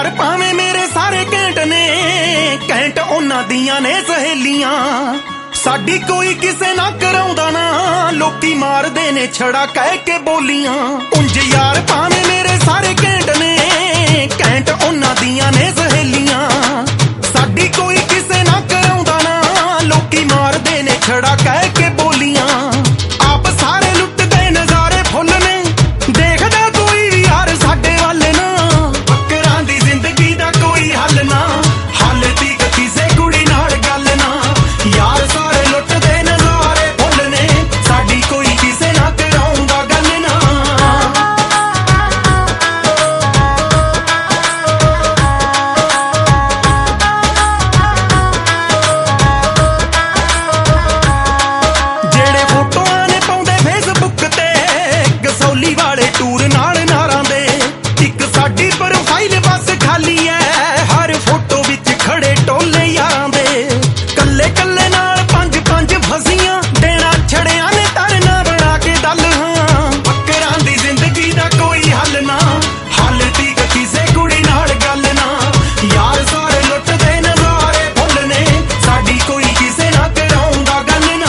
यार भावें मेरे सारे घैंट ने, घैंट उन्हां दियां ने सहेलियां। साडी कोई किसे ना कराउंदा ना, लोकी मारदे ने छड़ा कह के बोलियां। उंज यार भावें मेरे सारे घैंट ने, घैंट उन्हां दियां ने सहेलियां। साडी कोई किसे ना कराउंदा ना, लोकी मारदे ने छड़ा कह के बोलियां। आप सारे लुटदे नज़ारे फुल ने, देखदा कोई भी यार साडे वल ना। बकरां दी जिंदगी दा कोई हल ना, हाले तक किसे कुड़ी नाल गल ना। यार सारे लुटदे नज़ारे फुल ने, साडी कोई किसे ना कराउंदा गल ना। जेड़े फोटोआं ने पाउंदे फेसबुक ते, गसौली वाले टूर नाल नारां दे। इक साडी प्रोफाइल बस खाली है, हर फोटो विच खड़े टोले यारां दे। कल्ले कल्ले नाल पंज पंज फसियां, देना छड़ियां ने तरना बना के दल। हाँ बकरां दी जिंदगी दा कोई हल ना, हाले तक किसे कुड़ी नाल गल ना। यार सारे लुटदे नज़ारे फुल ने, साडी कोई किसे ना कराउंदा गल ना।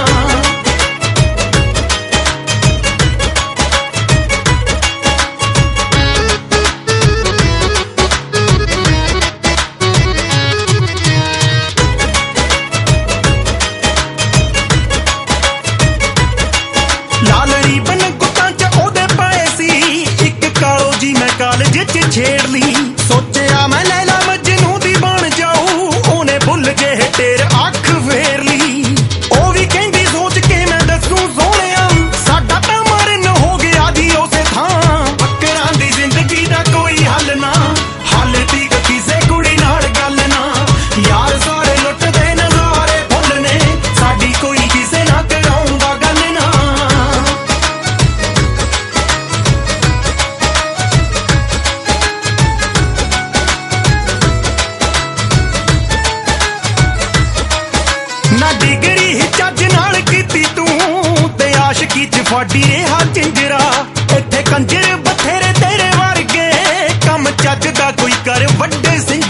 लाल रीबन गुत्तां च ओदे पाए सी, इक कालो जी मैं कालज च छेड़ ली। सोचिया मैं लैला मजनू दी बन जाऊं, ओने भुल के तेर अख फेर ली। ओ भी कहंदी सोच के मैं दसूं सोहणिया, साडा तां मरन हो गया जी उसे थां। बकरां दी जिंदगी दा कोई हल ना, हाले तक किसे कुड़ी नाल गल ना। यार सारे लुटदे नज़ारे फुल ने, साडी कोई किसे ना कराउंदा गल ना। ना डिगरी जज नाल कीती तू, ते आशिकी च फाड़ी रेहा चिंजरा। इत्थे कंजर बथेरे तेरे वर्गे, कम चज दा कोई कर वड्डे सिंह